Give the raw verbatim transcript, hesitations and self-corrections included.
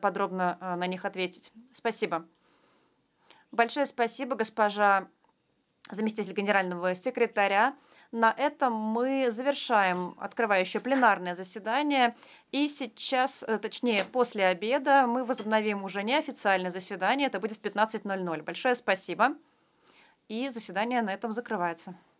подробно а, на них ответить. Спасибо. Большое спасибо, госпожа заместитель генерального секретаря. На этом мы завершаем открывающее пленарное заседание. И сейчас, э, точнее, после обеда мы возобновим уже неофициальное заседание. Это будет в пятнадцать ноль ноль. Большое спасибо. И заседание на этом закрывается.